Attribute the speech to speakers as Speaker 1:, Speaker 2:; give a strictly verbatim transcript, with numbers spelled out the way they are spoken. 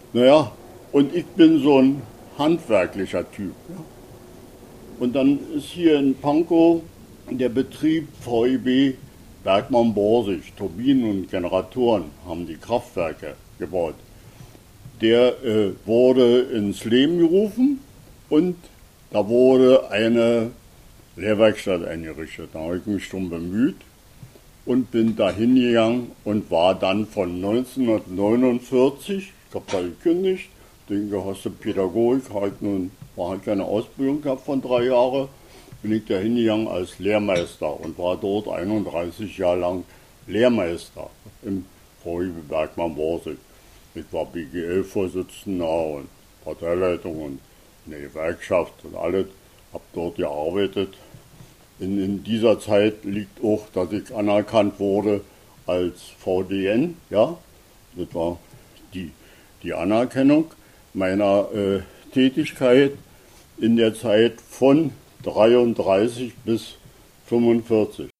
Speaker 1: Naja, und ich bin so ein handwerklicher Typ. Ja. Und dann ist hier in Pankow der Betrieb V E B Bergmann-Borsig, Turbinen und Generatoren haben die Kraftwerke gebaut. Der äh, wurde ins Leben gerufen und da wurde eine Lehrwerkstatt eingerichtet. Da habe ich mich schon bemüht und bin da hingegangen und war dann von neunzehnhundertneunundvierzig, ich habe da gekündigt, den gehasste Pädagogik, halt nun, war halt keine Ausbildung gehabt von drei Jahren, bin ich da hingegangen als Lehrmeister und war dort einunddreißig Jahre lang Lehrmeister im V E B Bergmann-Borsig. Ich war B G L-Vorsitzender und Parteileitung und in der Gewerkschaft und alles, habe dort gearbeitet. In, in dieser Zeit liegt auch, dass ich anerkannt wurde als V D N, ja, das war die, die Anerkennung meiner äh, Tätigkeit in der Zeit von dreiunddreißig bis fünfundvierzig.